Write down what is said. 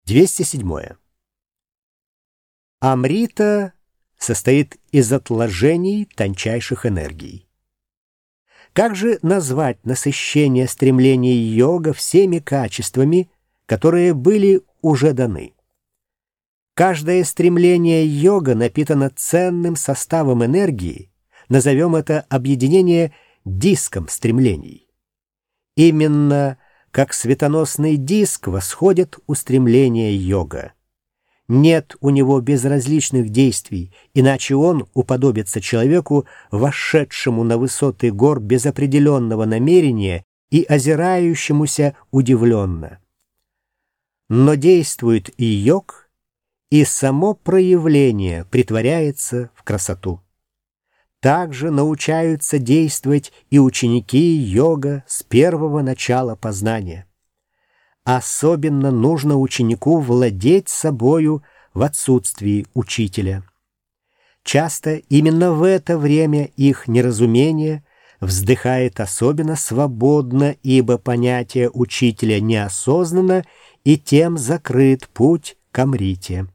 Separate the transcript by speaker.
Speaker 1: 207. Амрита состоит из отложений тончайших энергий. Как же назвать насыщение стремлений йога всеми качествами, которые были уже даны? Каждое стремление йога напитано ценным составом энергии, назовем это объединение диском стремлений. Именно как светоносный диск восходит устремление йога. Нет у него безразличных действий, иначе он уподобится человеку, вошедшему на высоты гор без определенного намерения и озирающемуся удивленно. Но действует и йог, и само проявление притворяется в красоту. Также научаются действовать и ученики йога с первого начала познания. Особенно нужно ученику владеть собою в отсутствии учителя. Часто именно в это время их неразумение вздыхает особенно свободно, ибо понятие учителя неосознанно, и тем закрыт путь к амрите.